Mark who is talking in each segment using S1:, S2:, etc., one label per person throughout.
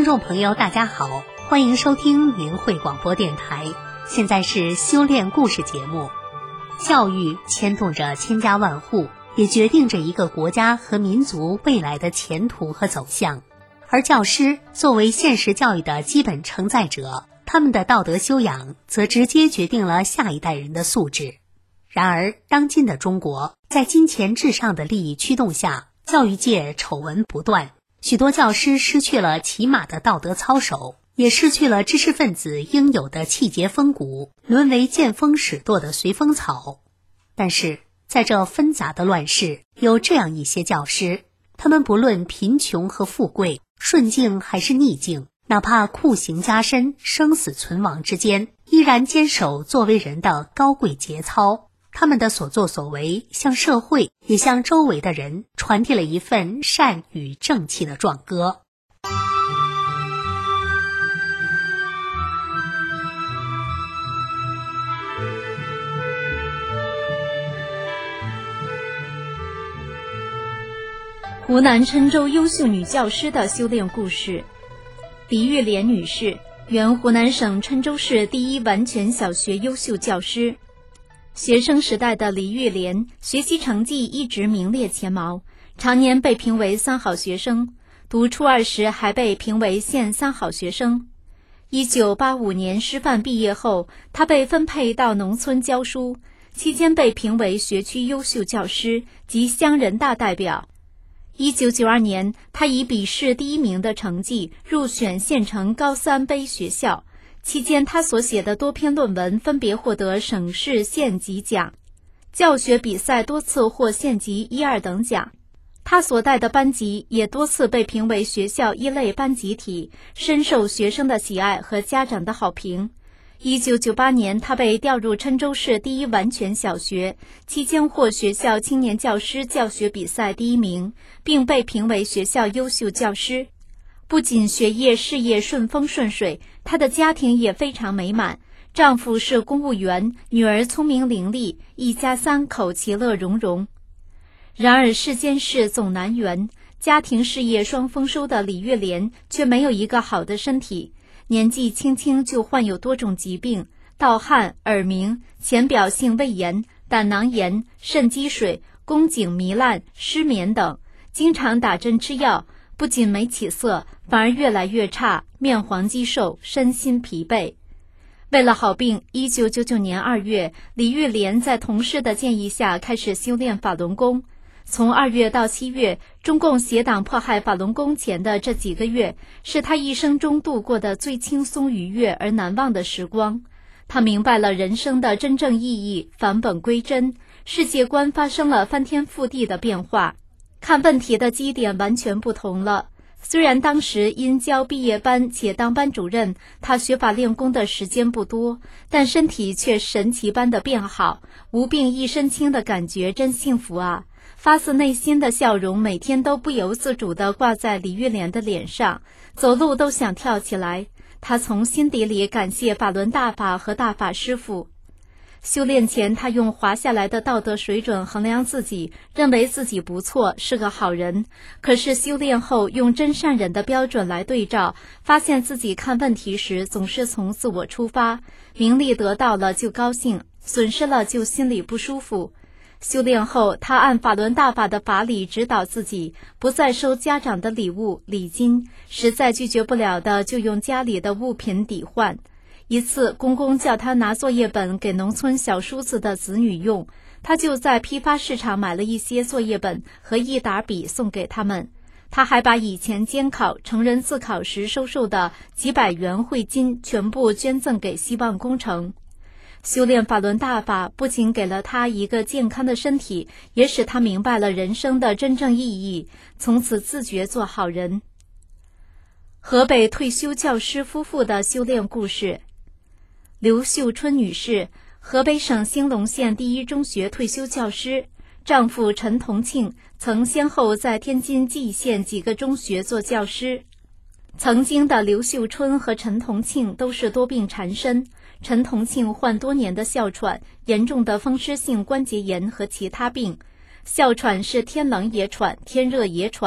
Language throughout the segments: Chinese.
S1: 众朋友大家好，欢迎收听明慧广播电台，现在是修炼故事节目。教育牵动着千家万户，也决定着一个国家和民族未来的前途和走向。而教师作为现实教育的基本承载者，他们的道德修养则直接决定了下一代人的素质。然而，当今的中国，在金钱至上的利益驱动下，教育界丑闻不断，许多教师失去了起码的道德操守，也失去了知识分子应有的气节风骨，沦为见风使舵的随风草。但是，在这纷杂的乱世，有这样一些教师，他们不论贫穷和富贵，顺境还是逆境，哪怕酷刑加身，生死存亡之间，依然坚守作为人的高贵节操。他们的所作所为向社会也向周围的人传递了一份善与正气的壮歌。
S2: 湖南郴州优秀女教师的修炼故事。黎玉莲女士，原湖南省郴州市第一完全小学优秀教师。学生时代的黎玉莲学习成绩一直名列前茅，常年被评为三好学生，读初二时还被评为县三好学生。1985年师范毕业后，她被分配到农村教书，期间被评为学区优秀教师及乡人大代表。1992年，她以笔试第1名的成绩入选县城高三杯学校，期间她所写的多篇论文分别获得省市县级奖，教学比赛多次获县级1、2等奖。她所带的班级也多次被评为学校一类班集体，深受学生的喜爱和家长的好评。1998年，她被调入郴州市第一完全小学，期间获学校青年教师教学比赛第1名，并被评为学校优秀教师。不仅学业事业顺风顺水，她的家庭也非常美满，丈夫是公务员，女儿聪明伶俐，一家3口其乐融融。然而世间事总难圆，家庭事业双丰收的李月莲却没有一个好的身体，年纪轻轻就患有多种疾病，盗汗、耳鸣、浅表性胃炎、胆囊炎、肾积水、宫颈糜烂、失眠等，经常打针吃药，不仅没起色，反而越来越差，面黄肌瘦，身心疲惫。为了好病，1999年2月，李玉莲在同事的建议下开始修炼法轮功。从2月到7月，中共邪党迫害法轮功前的这几个月，是他一生中度过的最轻松愉悦而难忘的时光。他明白了人生的真正意义，返本归真，世界观发生了翻天覆地的变化，看问题的基点完全不同了。虽然当时因教毕业班且当班主任，他学法练功的时间不多，但身体却神奇般的变好，无病一身轻的感觉真幸福啊！发自内心的笑容每天都不由自主地挂在李玉莲的脸上，走路都想跳起来。她从心底里感谢法轮大法和大法师父。修炼前，她用滑下来的道德水准衡量自己，认为自己不错，是个好人。可是修炼后，用真善忍的标准来对照，发现自己看问题时总是从自我出发，名利得到了就高兴，损失了就心里不舒服。修炼后，他按法轮大法的法理指导自己，不再收家长的礼物礼金，实在拒绝不了的就用家里的物品抵换。一次，公公叫他拿作业本给农村小叔子的子女用，他就在批发市场买了一些作业本和一沓笔送给他们。他还把以前监考、成人自考时收受的几百元汇金全部捐赠给希望工程。修炼法轮大法不仅给了他一个健康的身体，也使他明白了人生的真正意义，从此自觉做好人。河北退休教师夫妇的修炼故事。刘秀春女士，河北省兴隆县第一中学退休教师，丈夫陈同庆曾先后在天津蓟县几个中学做教师。曾经的刘秀春和陈同庆都是多病缠身，陈同庆患多年的哮喘，严重的风湿性关节炎和其他病。哮喘是天冷也喘，天热也喘，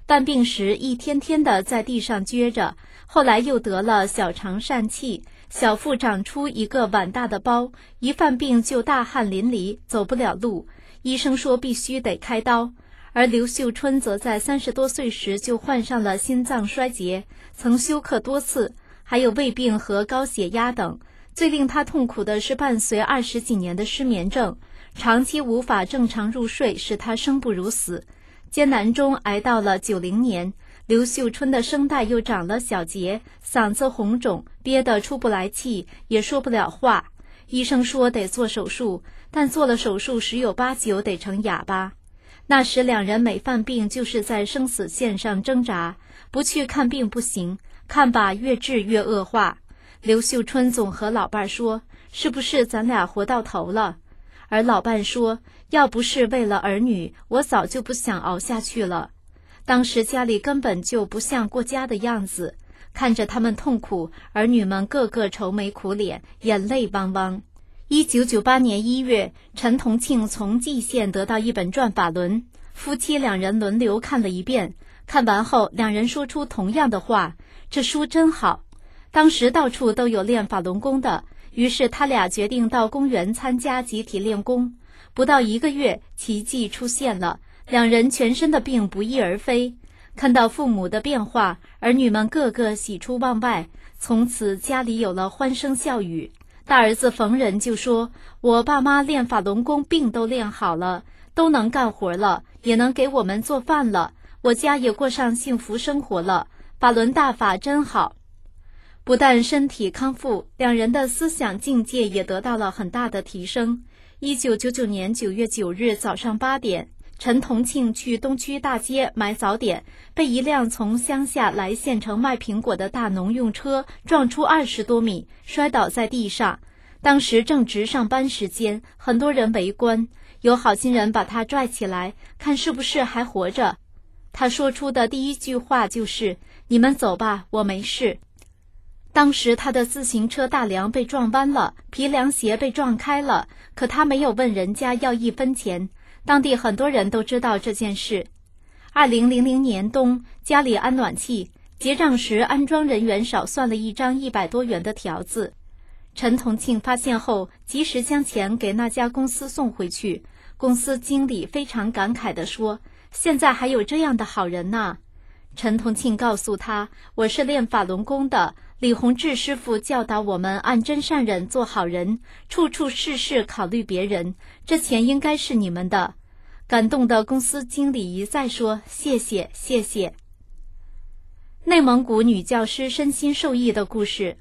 S2: 犯病时一天天的在地上撅着，后来又得了小肠疝气，小腹长出一个碗大的包，一犯病就大汗淋漓，走不了路，医生说必须得开刀。而刘秀春则在30多岁时就患上了心脏衰竭，曾休克多次，还有胃病和高血压等。最令他痛苦的是伴随20几年的失眠症，长期无法正常入睡，使他生不如死。艰难中挨到了90年，刘秀春的声带又长了小结，嗓子红肿，憋得出不来气，也说不了话。医生说得做手术，但做了手术10有8九得成哑巴。那时两人每犯病就是在生死线上挣扎，不去看病不行，看吧越治越恶化。刘秀春总和老伴说，是不是咱俩活到头了？而老伴说，要不是为了儿女，我早就不想熬下去了。当时家里根本就不像过家的样子，看着他们痛苦，儿女们个个愁眉苦脸，眼泪汪汪。1998年1月，陈同庆从蓟县得到一本转法轮，夫妻两人轮流看了一遍，看完后两人说出同样的话，这书真好。当时到处都有练法轮功的，于是他俩决定到公园参加集体练功。不到1个月，奇迹出现了，两人全身的病不翼而飞。看到父母的变化，儿女们个个喜出望外，从此家里有了欢声笑语。大儿子逢人就说，我爸妈练法轮功病都练好了，都能干活了，也能给我们做饭了，我家也过上幸福生活了，法轮大法真好。不但身体康复，两人的思想境界也得到了很大的提升。1999年9月9日早上8点，陈同庆去东区大街买早点，被一辆从乡下来县城卖苹果的大农用车撞出20多米，摔倒在地上。当时正值上班时间，很多人围观，有好心人把他拽起来，看是不是还活着。他说出的第一句话就是：“你们走吧，我没事。”当时他的自行车大梁被撞弯了，皮凉鞋被撞开了，可他没有问人家要1分钱。当地很多人都知道这件事。2000年冬，家里安暖气，结账时安装人员少算了一张100多元的条子。陈同庆发现后，及时将钱给那家公司送回去。公司经理非常感慨地说：“现在还有这样的好人呢。”陈同庆告诉他：“我是练法轮功的，李洪志师傅教导我们按真善忍做好人，处处事事考虑别人，这钱应该是你们的。”感动的公司经理一再说：“谢谢，谢谢。”内蒙古女教师身心受益的故事。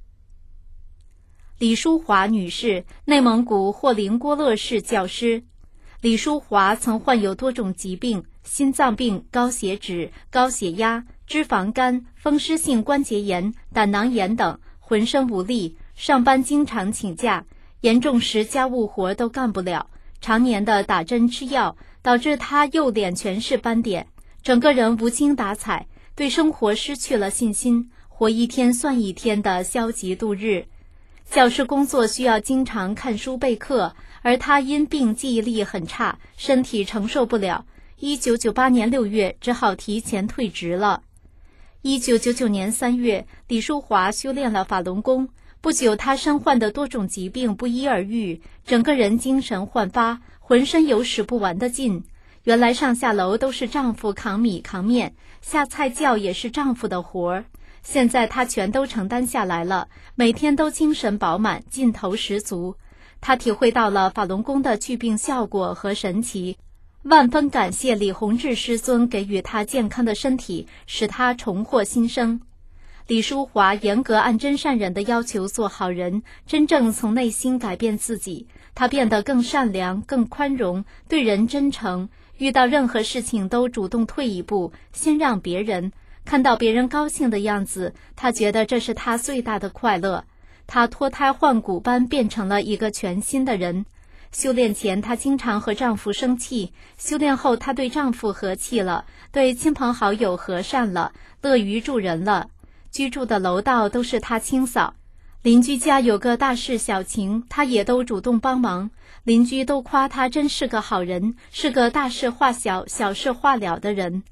S2: 李淑华女士，内蒙古霍林郭勒市教师。李淑华曾患有多种疾病，心脏病、高血脂、高血压、脂肪肝、风湿性关节炎、胆囊炎等，浑身无力，上班经常请假，严重时家务活都干不了，常年的打针吃药，导致她右脸全是斑点，整个人无精打采，对生活失去了信心，活一天算一天的消极度日。教师工作需要经常看书备课，而他因病记忆力很差，身体承受不了。1998年6月，只好提前退职了。1999年3月，李淑华修炼了法轮功，不久她身患的多种疾病不一而愈，整个人精神焕发，浑身有使不完的劲。原来上下楼都是丈夫扛米扛面，下菜窖也是丈夫的活儿。现在她全都承担下来了，每天都精神饱满，劲头十足。她体会到了法轮功的祛病效果和神奇，万分感谢李洪志师尊给予她健康的身体，使她重获新生。李淑华严格按真善忍的要求做好人，真正从内心改变自己。她变得更善良、更宽容，对人真诚，遇到任何事情都主动退一步，先让别人。看到别人高兴的样子，她觉得这是她最大的快乐。她脱胎换骨般变成了一个全新的人。修炼前，她经常和丈夫生气；修炼后，她对丈夫和气了，对亲朋好友和善了，乐于助人了。居住的楼道都是她清扫，邻居家有个大事小情，她也都主动帮忙。邻居都夸她真是个好人，是个大事化小、小事化了的人。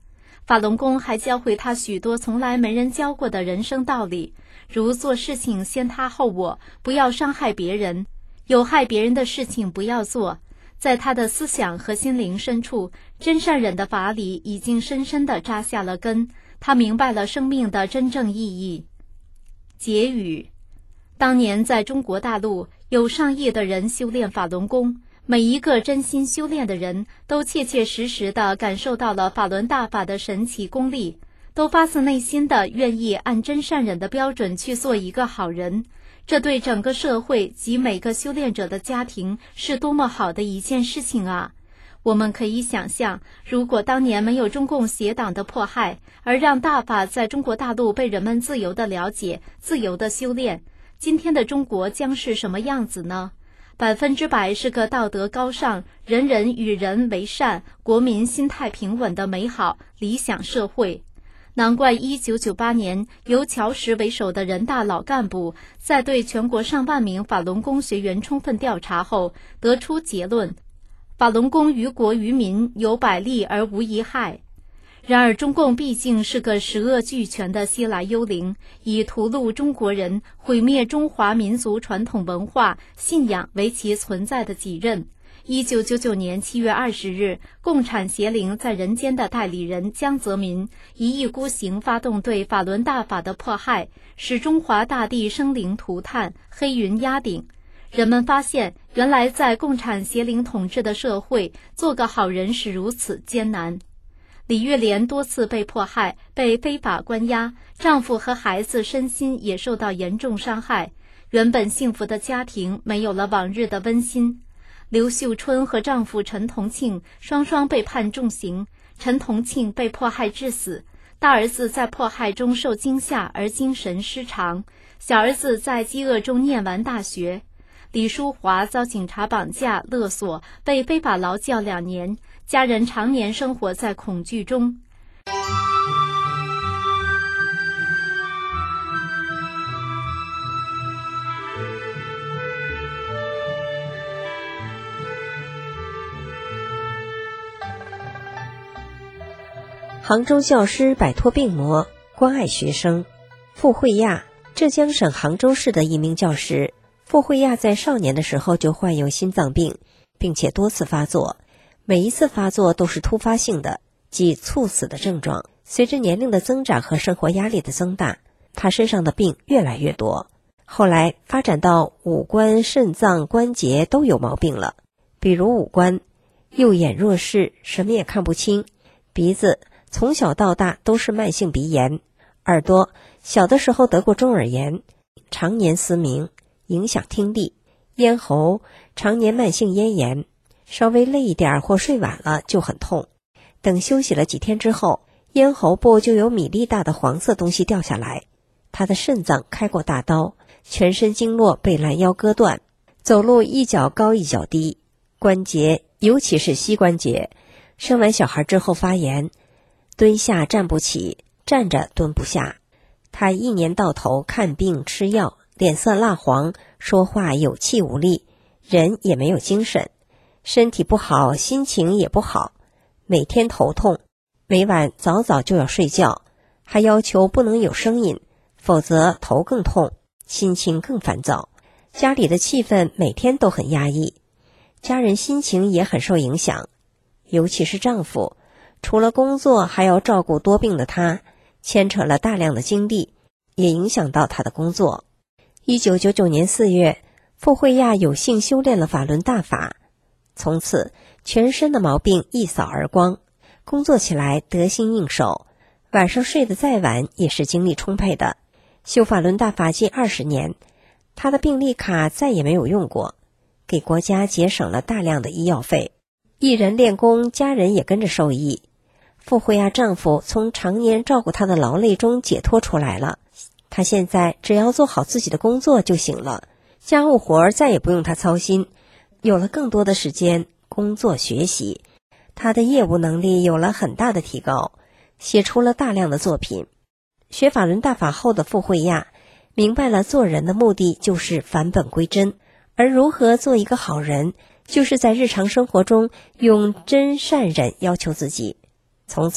S2: 法轮功还教会他许多从来没人教过的人生道理，如做事情先他后我，不要伤害别人，有害别人的事情不要做。在他的思想和心灵深处，真善忍的法理已经深深地扎下了根，他明白了生命的真正意义。结语：当年在中国大陆，有上亿的人修炼法轮功，每一个真心修炼的人都切切实实地感受到了法轮大法的神奇功力，都发自内心地愿意按真善忍的标准去做一个好人。这对整个社会及每个修炼者的家庭是多么好的一件事情啊！我们可以想象，如果当年没有中共邪党的迫害，而让大法在中国大陆被人们自由地了解、自由地修炼，今天的中国将是什么样子呢？100%是个道德高尚、人人与人为善、国民心态平稳的美好理想社会。难怪1998年由乔石为首的人大老干部在对全国上万名法轮功学员充分调查后，得出结论：法轮功于国于民有百利而无一害。然而中共毕竟是个十恶俱全的西来幽灵，以屠戮中国人、毁灭中华民族传统文化、信仰为其存在的己任。1999年7月20日，共产邪灵在人间的代理人江泽民一意孤行发动对法轮大法的迫害，使中华大地生灵涂炭，黑云压顶。人们发现，原来在共产邪灵统治的社会，做个好人是如此艰难。李玉莲多次被迫害，被非法关押，丈夫和孩子身心也受到严重伤害，原本幸福的家庭没有了往日的温馨。刘秀春和丈夫陈同庆双双被判重刑，陈同庆被迫害致死，大儿子在迫害中受惊吓而精神失常，小儿子在饥饿中念完大学。李淑华遭警察绑架勒索，被非法劳教2年，家人常年生活在恐惧中。
S3: 杭州教师摆脱病魔，关爱学生。傅慧亚，浙江省杭州市的一名教师。傅慧亚在少年的时候就患有心脏病，并且多次发作，每一次发作都是突发性的，即猝死的症状。随着年龄的增长和生活压力的增大，他身上的病越来越多，后来发展到五官、肾脏、关节都有毛病了。比如五官，右眼弱视，什么也看不清；鼻子从小到大都是慢性鼻炎；耳朵小的时候得过中耳炎，常年嘶鸣，影响听力；咽喉常年慢性咽炎，稍微累一点或睡晚了就很痛，等休息了几天之后，咽喉部就有米粒大的黄色东西掉下来。他的肾脏开过大刀，全身经络被拦腰割断，走路一脚高一脚低，关节尤其是膝关节生完小孩之后发炎，蹲下站不起，站着蹲不下。他一年到头看病吃药，脸色蜡黄，说话有气无力，人也没有精神，身体不好，心情也不好，每天头痛，每晚早早就要睡觉，还要求不能有声音，否则头更痛，心情更烦躁。家里的气氛每天都很压抑，家人心情也很受影响，尤其是丈夫，除了工作还要照顾多病的他，牵扯了大量的精力，也影响到他的工作。1999年4月，傅慧亚有幸修炼了法轮大法，从此全身的毛病一扫而光，工作起来得心应手，晚上睡得再晚也是精力充沛的。修法轮大法近20年，他的病历卡再也没有用过，给国家节省了大量的医药费。一人练功，家人也跟着受益。傅慧亚丈夫从常年照顾她的劳累中解脱出来了，她现在只要做好自己的工作就行了，家务活再也不用她操心，有了更多的时间工作学习，她的业务能力有了很大的提高，写出了大量的作品。学法轮大法后的傅慧亚明白了做人的目的就是返本归真，而如何做一个好人，就是在日常生活中用真善忍要求自己。从此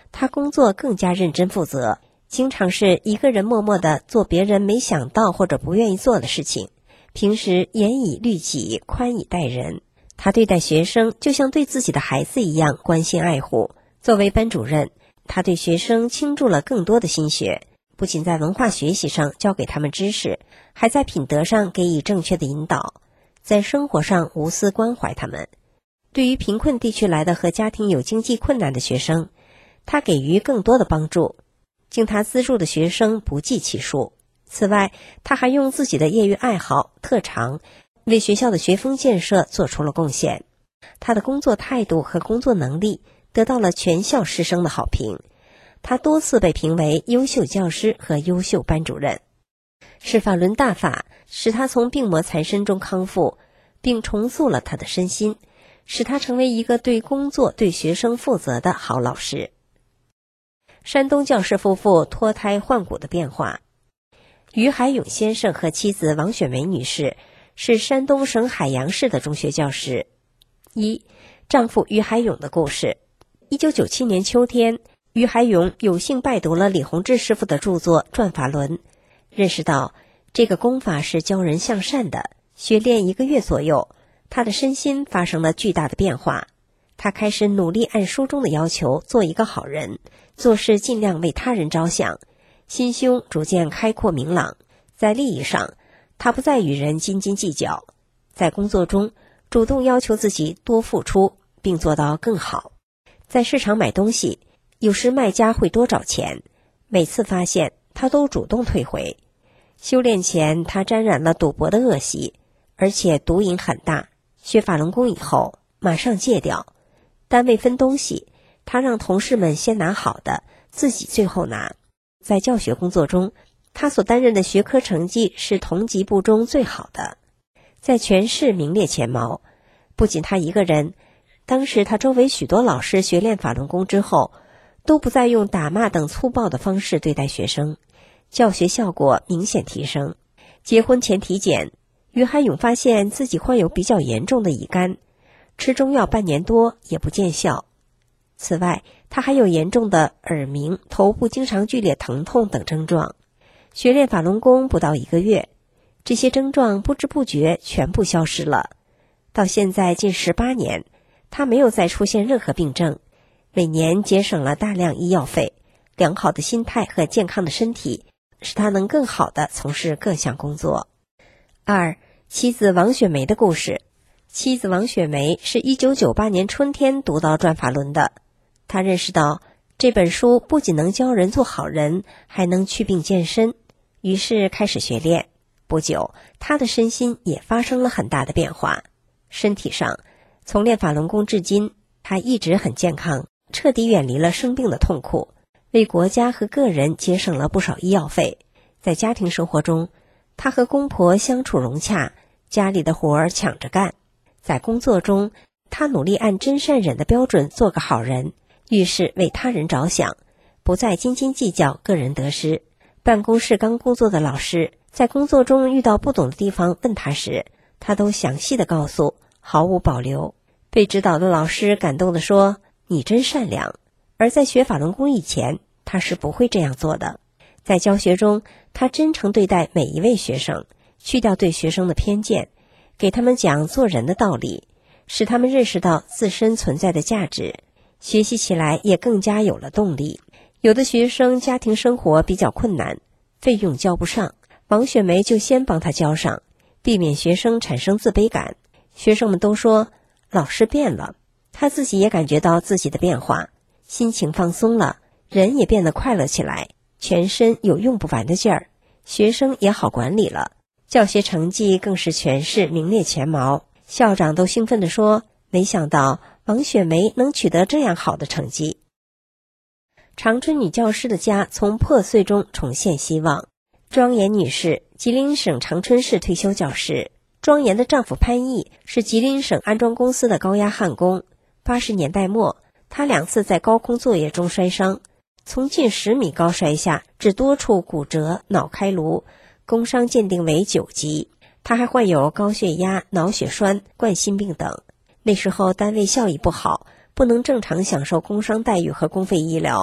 S3: 她工作更加认真负责，经常是一个人默默地做别人没想到或者不愿意做的事情。平时严以律己，宽以待人。她对待学生就像对自己的孩子一样关心爱护。作为班主任，她对学生倾注了更多的心血，不仅在文化学习上教给他们知识，还在品德上给予正确的引导，在生活上无私关怀他们。对于贫困地区来的和家庭有经济困难的学生，她给予更多的帮助，经她资助的学生不计其数。此外，她还用自己的业余爱好、特长为学校的学风建设做出了贡献。她的工作态度和工作能力得到了全校师生的好评，她多次被评为优秀教师和优秀班主任。是法轮大法使她从病魔缠身中康复，并重塑了她的身心，使她成为一个对工作、对学生负责的好老师。山东教师夫妇脱胎换骨的变化。于海勇先生和妻子王雪梅女士是山东省海阳市的中学教师。丈夫于海勇的故事。1997年秋天，于海勇有幸拜读了李洪志师傅的著作《转法轮》，认识到这个功法是教人向善的。学练1个月左右，他的身心发生了巨大的变化。他开始努力按书中的要求做一个好人，做事尽量为他人着想，心胸逐渐开阔明朗。在利益上，他不再与人斤斤计较，在工作中主动要求自己多付出，并做到更好。在市场买东西，有时卖家会多找钱，每次发现他都主动退回。修炼前，他沾染了赌博的恶习，而且毒瘾很大。学法轮功以后，马上戒掉。单位分东西，他让同事们先拿好的，自己最后拿。在教学工作中，他所担任的学科成绩是同级部中最好的，在全市名列前茅。不仅他一个人，当时他周围许多老师学练法轮功之后，都不再用打骂等粗暴的方式对待学生，教学效果明显提升。结婚前体检，于海勇发现自己患有比较严重的乙肝，吃中药半年多也不见效。此外，他还有严重的耳鸣、头部经常剧烈疼痛等症状。学练法轮功不到1个月，这些症状不知不觉全部消失了。到现在近18年，他没有再出现任何病症，每年节省了大量医药费。良好的心态和健康的身体使他能更好地从事各项工作。妻子王雪梅的故事。妻子王雪梅是1998年春天读到《转法轮》的，她认识到这本书不仅能教人做好人，还能祛病健身，于是开始学练。不久，她的身心也发生了很大的变化。身体上，从练法轮功至今，她一直很健康，彻底远离了生病的痛苦，为国家和个人节省了不少医药费。在家庭生活中，她和公婆相处融洽，家里的活儿抢着干。在工作中，她努力按真善忍的标准做个好人，遇事为他人着想，不再斤斤计较个人得失。办公室刚工作的老师在工作中遇到不懂的地方问他时，他都详细的告诉，毫无保留。被指导的老师感动地说，你真善良。而在学法轮功以前，他是不会这样做的。在教学中，他真诚对待每一位学生，去掉对学生的偏见，给他们讲做人的道理，使他们认识到自身存在的价值，学习起来也更加有了动力。有的学生家庭生活比较困难，费用交不上，王雪梅就先帮他交上，避免学生产生自卑感。学生们都说老师变了，他自己也感觉到自己的变化，心情放松了，人也变得快乐起来，全身有用不完的劲儿，学生也好管理了，教学成绩更是全市名列前茅。校长都兴奋地说，没想到王雪梅能取得这样好的成绩。长春女教师的家从破碎中重现希望。庄严女士，吉林省长春市退休教师。庄严的丈夫潘毅是吉林省安装公司的高压焊工。80年代末，他2次在高空作业中摔伤，从近10米高摔下，致多处骨折、脑开颅，工伤鉴定为9级。他还患有高血压、脑血栓、冠心病等。那时候单位效益不好，不能正常享受工伤待遇和公费医疗。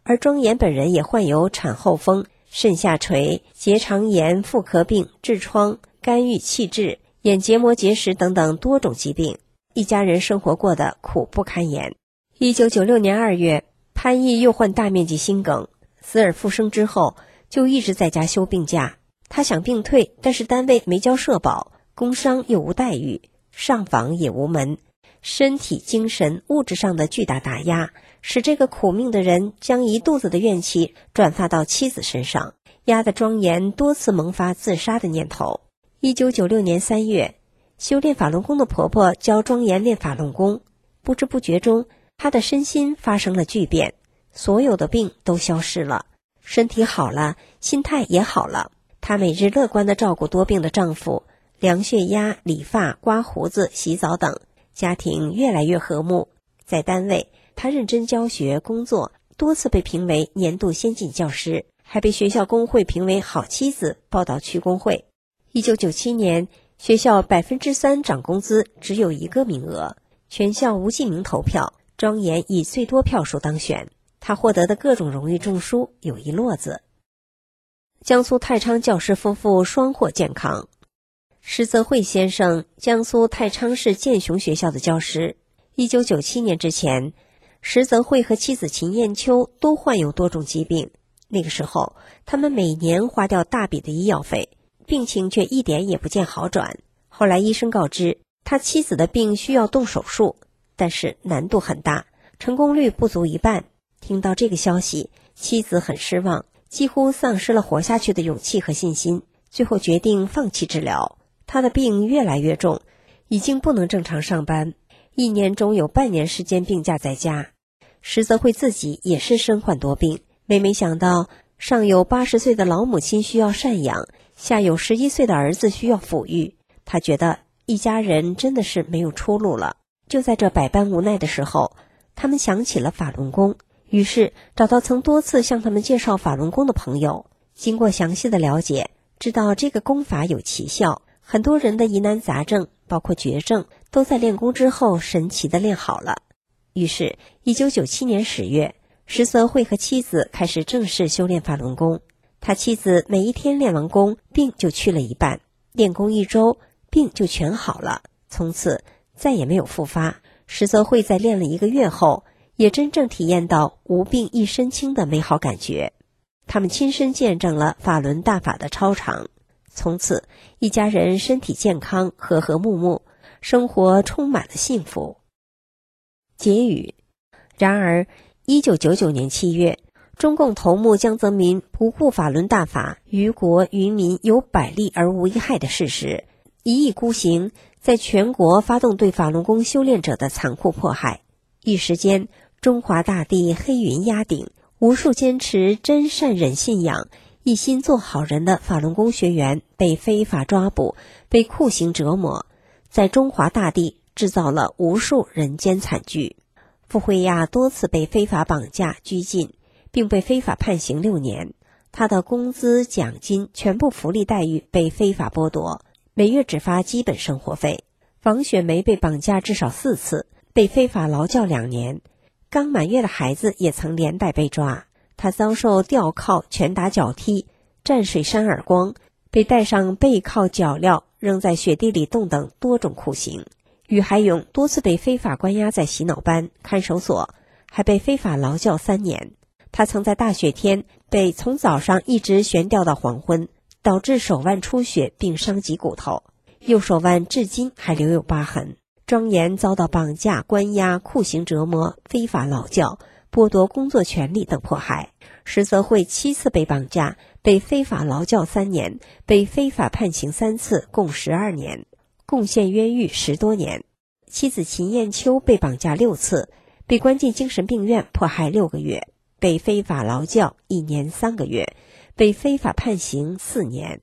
S3: 而庄严本人也患有产后风、肾下垂、结肠炎、妇科病、痔疮、肝郁气滞、眼结膜结石等等多种疾病，一家人生活过得苦不堪言。1996年2月，潘毅又患大面积心梗，死而复生之后就一直在家休病假。他想病退，但是单位没交社保，工伤又无待遇，上访也无门，身体、精神、物质上的巨大打压，使这个苦命的人将一肚子的怨气转发到妻子身上，压得庄严多次萌发自杀的念头。1996年3月，修炼法轮功的婆婆教庄严练法轮功，不知不觉中，她的身心发生了巨变，所有的病都消失了，身体好了，心态也好了。她每日乐观地照顾多病的丈夫，量血压、理发、刮胡子、洗澡等，家庭越来越和睦。在单位，她认真教学工作，多次被评为年度先进教师，还被学校工会评为好妻子，报到区工会。1997年，学校3%涨工资，只有1个名额，全校无记名投票，庄严以最多票数当选。他获得的各种荣誉证书有一摞子。江苏太昌教师夫妇双获健康。石泽慧先生，江苏太昌市建雄学校的教师。1997年之前，石泽慧和妻子秦艳秋都患有多种疾病，那个时候他们每年花掉大笔的医药费，病情却一点也不见好转。后来医生告知，他妻子的病需要动手术，但是难度很大，成功率不足1半。听到这个消息，妻子很失望，几乎丧失了活下去的勇气和信心，最后决定放弃治疗。他的病越来越重，已经不能正常上班，1年中有半年时间病假在家。石泽慧自己也是身患多病，每每想到上有80岁的老母亲需要赡养，下有11岁的儿子需要抚育，他觉得一家人真的是没有出路了。就在这百般无奈的时候，他们想起了法轮功，于是找到曾多次向他们介绍法轮功的朋友，经过详细的了解，知道这个功法有奇效，很多人的疑难杂症，包括绝症，都在练功之后神奇地练好了。于是1997年10月，石泽慧和妻子开始正式修炼法轮功。他妻子每一天练完功，病就去了一半，练功1周，病就全好了，从此再也没有复发。石泽慧在练了1个月后，也真正体验到无病一身轻的美好感觉。他们亲身见证了法轮大法的超常，从此一家人身体健康，和和睦睦，生活充满了幸福。结语。然而1999年7月，中共头目江泽民不顾法轮大法于国于民有百利而无一害的事实，一意孤行，在全国发动对法轮功修炼者的残酷迫害。一时间，中华大地黑云压顶，无数坚持真善忍信仰、一心做好人的法轮功学员被非法抓捕，被酷刑折磨，在中华大地制造了无数人间惨剧。傅慧亚多次被非法绑架拘禁，并被非法判刑6年，他的工资、奖金、全部福利待遇被非法剥夺，每月只发基本生活费。王雪梅被绑架至少4次，被非法劳教2年。刚满月的孩子也曾连带被抓，他遭受吊铐、拳打脚踢、蘸水扇耳光，被戴上背铐脚镣，扔在雪地里冻等多种酷刑。于海勇多次被非法关押在洗脑班、看守所，还被非法劳教3年。他曾在大雪天被从早上一直悬吊到黄昏，导致手腕出血并伤及骨头，右手腕至今还留有疤痕。庄严遭到绑架、关押、酷刑折磨、非法劳教、剥夺工作权利等迫害。石泽慧7次被绑架，被非法劳教3年，被非法判刑3次，共12年，贡献冤狱10多年。妻子秦艳秋被绑架6次，被关进精神病院迫害6个月，被非法劳教1年3个月，被非法判刑4年。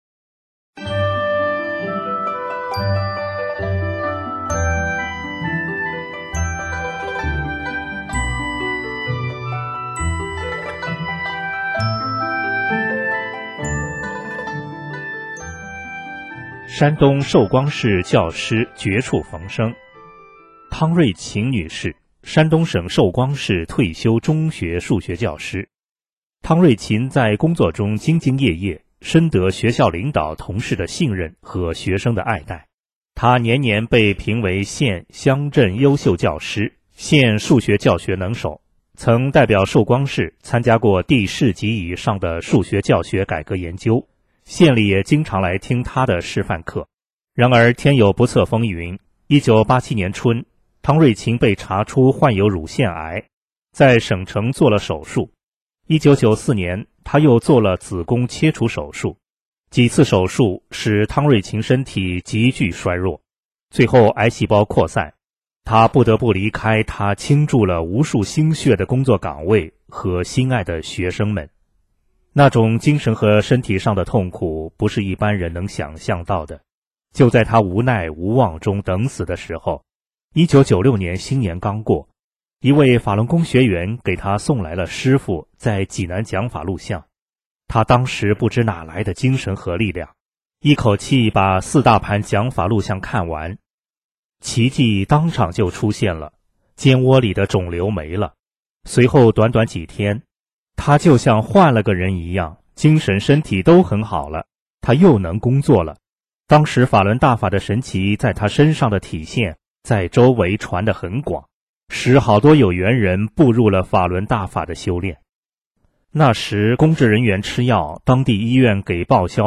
S4: 山东寿光市教师绝处逢生。汤瑞琴女士山东省寿光市退休中学数学教师。汤瑞琴在工作中兢兢业业，深得学校领导同事的信任和学生的爱戴。他年年被评为县、乡镇优秀教师、县数学教学能手，曾代表寿光市参加过第4级以上的数学教学改革研究，县里也经常来听他的示范课。然而天有不测风云，1987年春，汤瑞琴被查出患有乳腺癌，在省城做了手术。1994年，他又做了子宫切除手术。几次手术使汤瑞琴身体急剧衰弱，最后癌细胞扩散，他不得不离开他倾注了无数心血的工作岗位和心爱的学生们。那种精神和身体上的痛苦不是一般人能想象到的。就在他无奈无望中等死的时候，1996年新年刚过，一位法轮功学员给他送来了师父在济南讲法录像。他当时不知哪来的精神和力量，一口气把4大盘讲法录像看完。奇迹当场就出现了，肩窝里的肿瘤没了。随后短短几天，他就像换了个人一样，精神身体都很好了，他又能工作了。当时法轮大法的神奇在他身上的体现在周围传得很广，使好多有缘人步入了法轮大法的修炼。那时公职人员吃药，当地医院给报销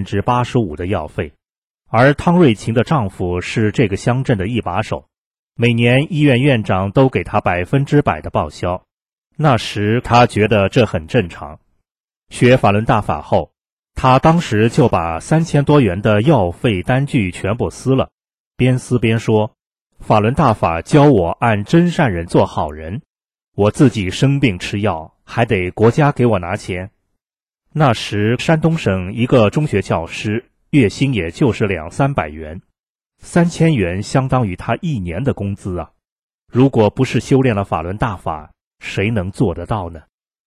S4: 85% 的药费，而汤瑞琴的丈夫是这个乡镇的一把手，每年医院院长都给他100%的报销。那时他觉得这很正常。学法轮大法后，他当时就把3000多元的药费单据全部撕了，边撕边说，法轮大法教我按真善忍做好人，我自己生病吃药还得国家给我拿钱。那时山东省一个中学教师月薪也就是200-300元，3000元相当于他1年的工资啊！如果不是修炼了法轮大法，谁能做得到呢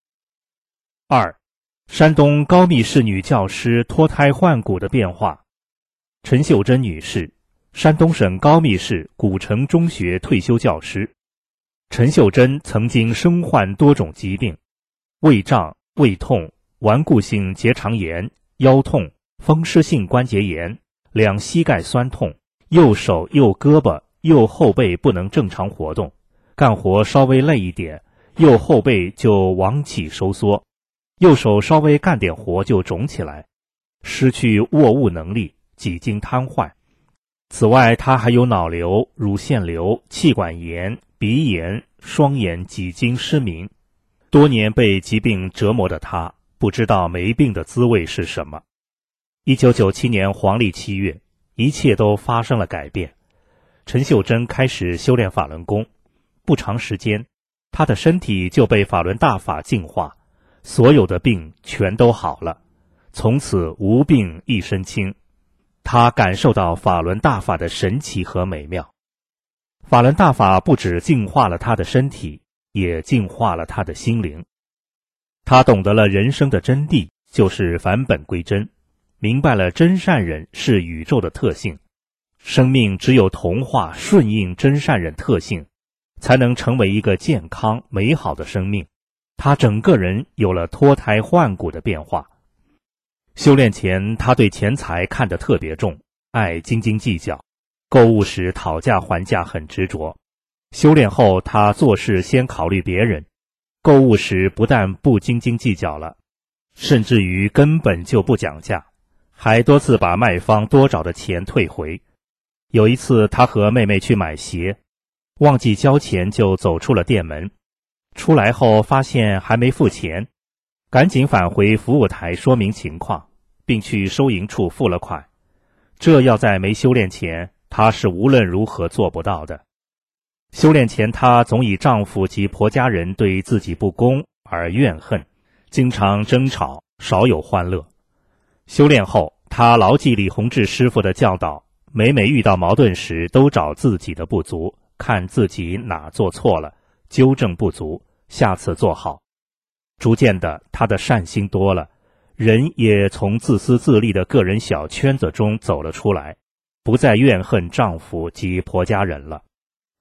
S4: ？2. 山东高密市女教师脱胎换骨的变化。陈秀珍女士，山东省高密市古城中学退休教师。陈秀珍曾经身患多种疾病，胃胀、胃痛、顽固性结肠炎、腰痛、风湿性关节炎、2膝盖酸痛，右手、右胳膊、右后背不能正常活动，干活稍微累一点，右后背就往起收缩，右手稍微干点活就肿起来，失去握物能力，几经瘫痪。此外，他还有脑瘤、乳腺瘤、气管炎、鼻炎、双眼几经失明。多年被疾病折磨的他，不知道没病的滋味是什么。1997年黄历7月，一切都发生了改变。陈秀珍开始修炼法轮功，不长时间，她的身体就被法轮大法净化，所有的病全都好了，从此无病一身轻。他感受到法轮大法的神奇和美妙。法轮大法不只净化了他的身体，也净化了他的心灵。他懂得了人生的真谛，就是返本归真，明白了真善忍是宇宙的特性，生命只有同化顺应真善忍特性，才能成为一个健康美好的生命。他整个人有了脱胎换骨的变化。修炼前，他对钱财看得特别重，爱斤斤计较，购物时讨价还价很执着。修炼后，他做事先考虑别人，购物时不但不斤斤计较了，甚至于根本就不讲价，还多次把卖方多找的钱退回。有一次，他和妹妹去买鞋，忘记交钱就走出了店门，出来后发现还没付钱，赶紧返回服务台说明情况，并去收银处付了款。这要在没修炼前，她是无论如何做不到的。修炼前，她总以丈夫及婆家人对自己不公而怨恨，经常争吵，少有欢乐。修炼后，她牢记李洪志师傅的教导，每遇到矛盾时都找自己的不足，看自己哪做错了，纠正不足，下次做好。逐渐的，她的善心多了，人也从自私自利的个人小圈子中走了出来，不再怨恨丈夫及婆家人了。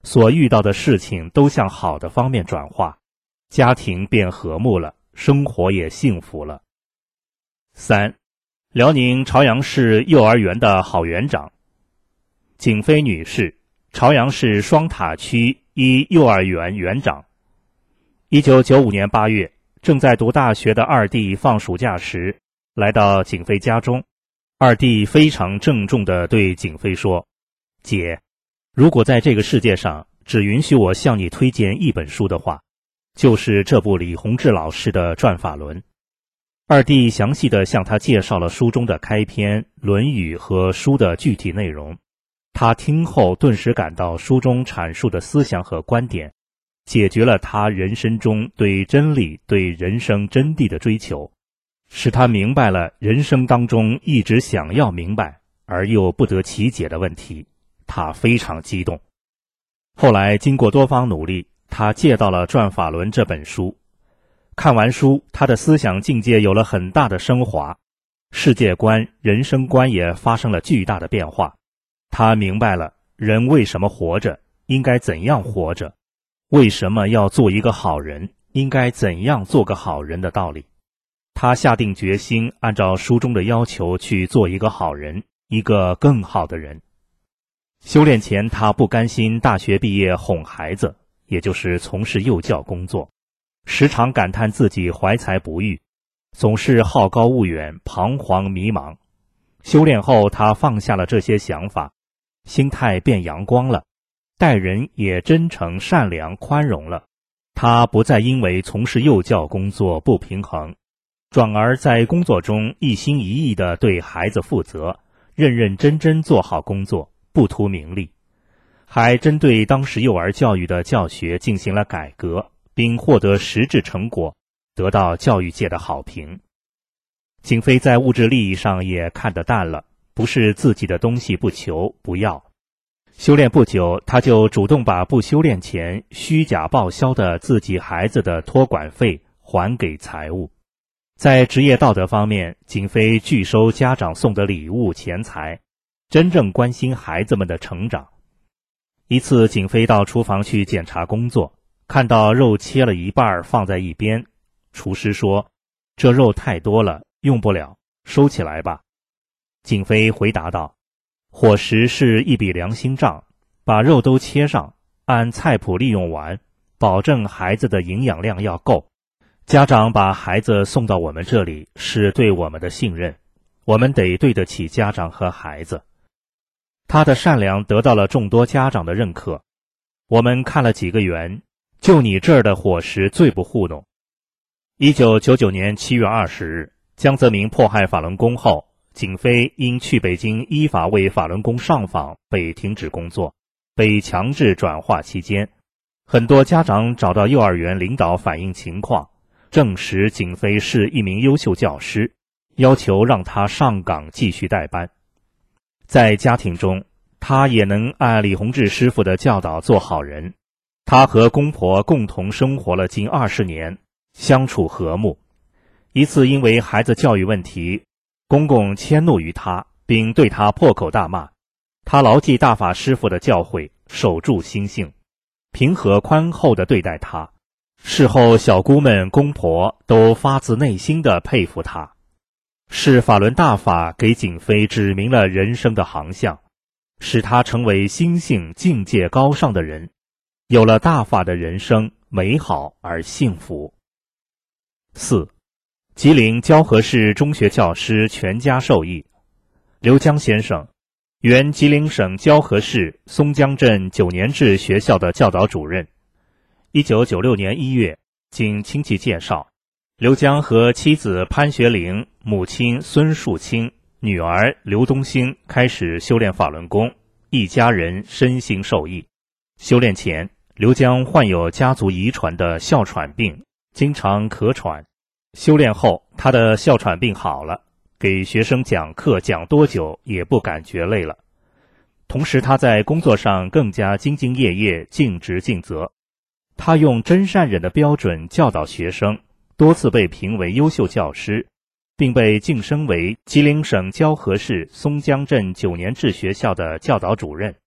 S4: 所遇到的事情都向好的方面转化，家庭变和睦了，生活也幸福了。3. 辽宁朝阳市幼儿园的好园长。景飞女士，朝阳市双塔区一幼儿园园长。1995年8月，正在读大学的二弟放暑假时，来到景飞家中。二弟非常郑重地对景飞说：姐，如果在这个世界上只允许我向你推荐一本书的话，就是这部李洪志老师的《转法轮》。二弟详细地向他介绍了书中的开篇、《论语》和书的具体内容。他听后顿时感到书中阐述的思想和观点，解决了他人生中对真理、对人生真谛的追求，使他明白了人生当中一直想要明白而又不得其解的问题。他非常激动。后来经过多方努力，他借到了《转法轮》这本书。看完书，他的思想境界有了很大的升华，世界观、人生观也发生了巨大的变化。他明白了人为什么活着，应该怎样活着，为什么要做一个好人，应该怎样做个好人的道理。他下定决心按照书中的要求去做一个好人，一个更好的人。修炼前，他不甘心大学毕业哄孩子，也就是从事幼教工作，时常感叹自己怀才不遇，总是好高骛远，彷徨迷茫。修炼后，他放下了这些想法，心态变阳光了，待人也真诚善良宽容了。他不再因为从事幼教工作不平衡，转而在工作中一心一意地对孩子负责，认认真真做好工作，不图名利。还针对当时幼儿教育的教学进行了改革，并获得实质成果，得到教育界的好评。景飞在物质利益上也看得淡了，不是自己的东西不求不要。修炼不久，他就主动把不修炼前虚假报销的自己孩子的托管费还给财务。在职业道德方面，景飞拒收家长送的礼物钱财，真正关心孩子们的成长。一次，景飞到厨房去检查工作，看到肉切了一半放在一边，厨师说：这肉太多了，用不了，收起来吧。景飞回答道：伙食是一笔良心账，把肉都切上，按菜谱利用完，保证孩子的营养量要够。家长把孩子送到我们这里，是对我们的信任，我们得对得起家长和孩子。他的善良得到了众多家长的认可。我们看了几个园，就你这儿的伙食最不糊弄。1999年7月20日，江泽民迫害法轮功后，景飞因去北京依法为法轮功上访被停止工作，被强制转化期间，很多家长找到幼儿园领导反映情况，证实景飞是一名优秀教师，要求让他上岗继续带班。在家庭中，他也能按李洪志师傅的教导做好人。他和公婆共同生活了近20年，相处和睦。一次因为孩子教育问题，公公迁怒于他，并对他破口大骂。他牢记大法师父的教诲，守住心性，平和宽厚地对待他。事后小姑们公婆都发自内心地佩服他。是法轮大法给景飞指明了人生的航向，使他成为心性境界高尚的人，有了大法的人生美好而幸福。4. 吉林蛟河市中学教师全家受益。刘江先生，原吉林省蛟河市松江镇9年制学校的教导主任。1996年1月，经亲戚介绍，刘江和妻子潘学玲、母亲孙树清、女儿刘东兴开始修炼法轮功，一家人身心受益。修炼前，刘江患有家族遗传的哮喘病，经常咳喘。修炼后，他的哮喘病好了，给学生讲课讲多久也不感觉累了。同时他在工作上更加兢兢业业，尽职尽责。他用真善忍的标准教导学生，多次被评为优秀教师，并被晋升为吉林省蛟河市松江镇9年制学校的教导主任。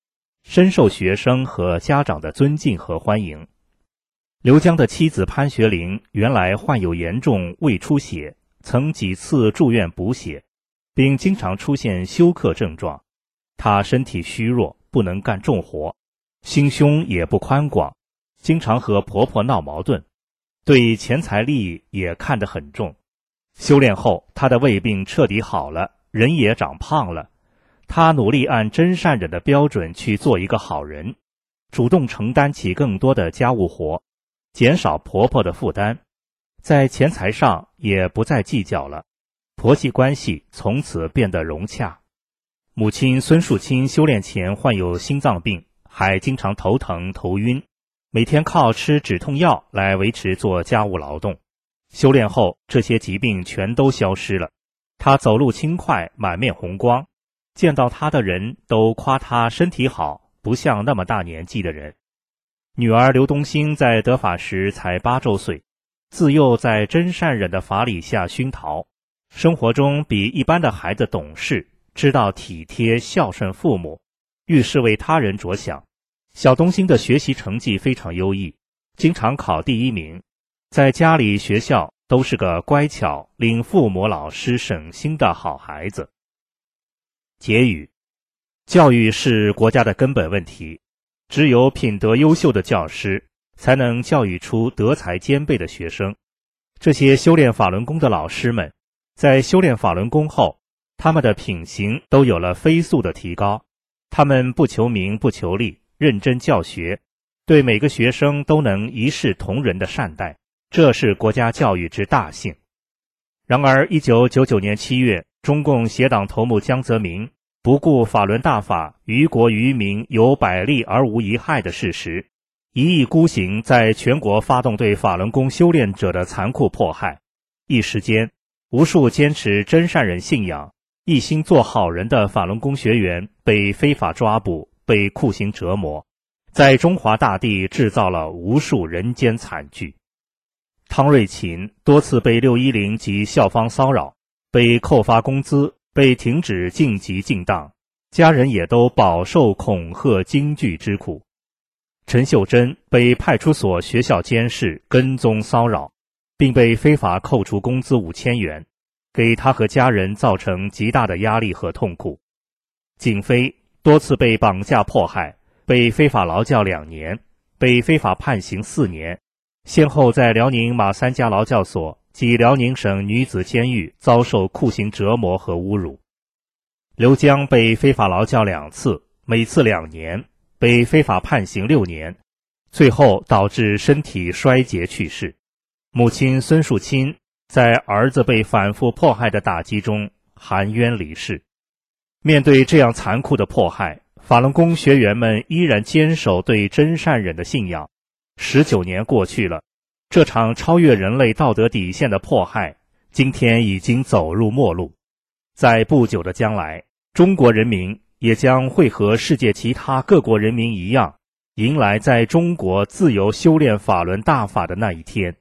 S4: 深受学生和家长的尊敬和欢迎。刘江的妻子潘学龄原来患有严重胃出血，曾几次住院补血，并经常出现休克症状。她身体虚弱，不能干重活，心胸也不宽广，经常和婆婆闹矛盾，对钱财利益也看得很重。修炼后，她的胃病彻底好了，人也长胖了。她努力按真善忍的标准去做一个好人，主动承担起更多的家务活，减少婆婆的负担，在钱财上也不再计较了，婆媳关系从此变得融洽。母亲孙树清修炼前患有心脏病，还经常头疼头晕，每天靠吃止痛药来维持做家务劳动。修炼后，这些疾病全都消失了，她走路轻快，满面红光，见到她的人都夸她身体好，不像那么大年纪的人。女儿刘东兴在得法时才8周岁，自幼在真善忍的法理下熏陶，生活中比一般的孩子懂事，知道体贴孝顺父母，遇事为他人着想。小东兴的学习成绩非常优异，经常考第1名，在家里学校都是个乖巧令父母老师省心的好孩子。结语：教育是国家的根本问题，只有品德优秀的教师，才能教育出德才兼备的学生。这些修炼法轮功的老师们，在修炼法轮功后，他们的品行都有了飞速的提高。他们不求名不求利，认真教学，对每个学生都能一视同仁的善待，这是国家教育之大幸。然而1999年7月，中共协党头目江泽民不顾法轮大法于国于民有百利而无一害的事实，一意孤行，在全国发动对法轮功修炼者的残酷迫害。一时间，无数坚持真善忍信仰、一心做好人的法轮功学员被非法抓捕，被酷刑折磨，在中华大地制造了无数人间惨剧。汤瑞琴多次被610及校方骚扰，被扣发工资，被停止晋级进档，家人也都饱受恐吓惊惧之苦。陈秀珍被派出所学校监视跟踪骚扰，并被非法扣除工资5000元，给他和家人造成极大的压力和痛苦。景飞多次被绑架迫害，被非法劳教2年，被非法判刑4年，先后在辽宁马三家劳教所及辽宁省女子监狱遭受酷刑折磨和侮辱。刘江被非法劳教2次，每次2年，被非法判刑6年，最后导致身体衰竭去世。母亲孙树清在儿子被反复迫害的打击中含冤离世。面对这样残酷的迫害，法轮功学员们依然坚守对真善忍的信仰。19年过去了，这场超越人类道德底线的迫害，今天已经走入末路。在不久的将来，中国人民也将会和世界其他各国人民一样，迎来在中国自由修炼法轮大法的那一天。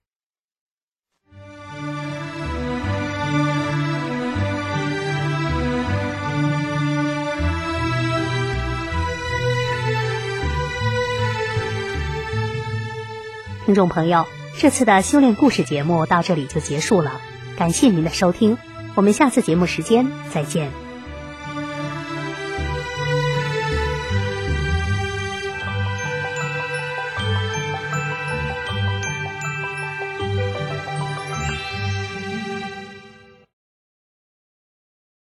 S1: 听众朋友，这次的修炼故事节目到这里就结束了，感谢您的收听，我们下次节目时间再见。